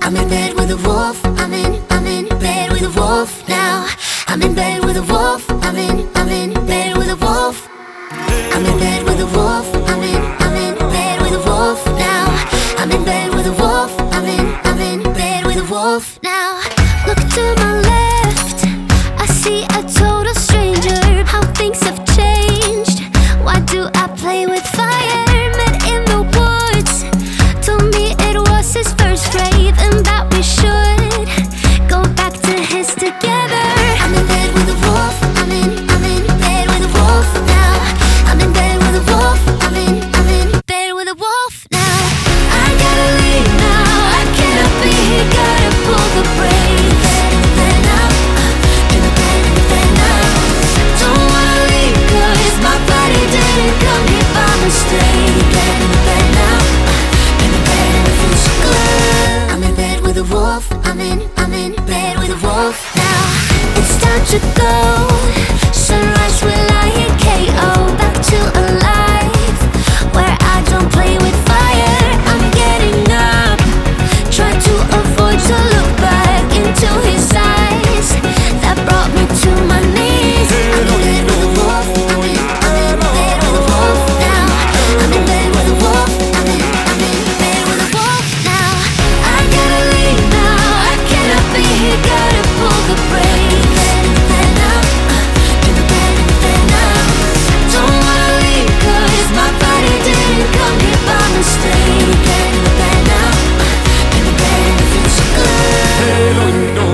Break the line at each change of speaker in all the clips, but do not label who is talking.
I'm in bed with a wolf. I'm in bed with a wolf now. I'm in bed with a wolf. I'm in bed with a wolf. I'm in bed with a wolf. I'm in bed with a wolf now. I'm in bed with a wolf. I'm in bed with a wolf now. Look to my left, I see a total stranger. How things have changed. Why do I play with fire? Met in the woods, told me it was his first grave and that we should go back to his together. I'm in bed with a wolf. I'm in bed with a wolf now. I'm in bed with a wolf. I'm in bed with a wolf now. I gotta leave now. I cannot be here. Gotta pull the brake. Bed now. In the bed now. Don't wanna leave 'cause my body didn't come here by mistake. Bed now. In the bed and it feels so good. I'm in bed with a wolf. I'm in bed with a wolf now. It's time to go. Sunrise will I hit KO. Back to alive, where I don't play with fire. I'm getting up, try to avoid to look back into his eyes. That brought me to my knees. I'm in bed with a wolf. I'm in bed with a wolf now. I'm in bed with a wolf. I'm in bed with a wolf now. I gotta leave now. I cannot be here. Gotta pull the brake. Bed now. In the bed now. Don't wanna leave 'cause my body didn't come here by mistake. In the bed now. In the bed and it feels so good.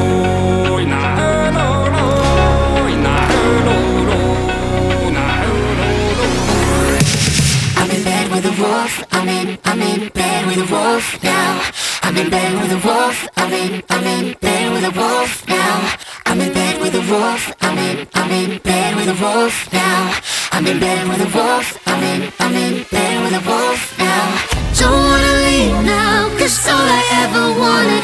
I'm in bed with a wolf. I'm in bed with a wolf now. I'm in bed with a wolf. I'm in bed with a wolf now. I'm in bed with a wolf. I'm in bed with a wolf now. I'm in bed with a wolf. I'm in bed with a wolf now. Don't wanna leave now, 'cause all I ever wanted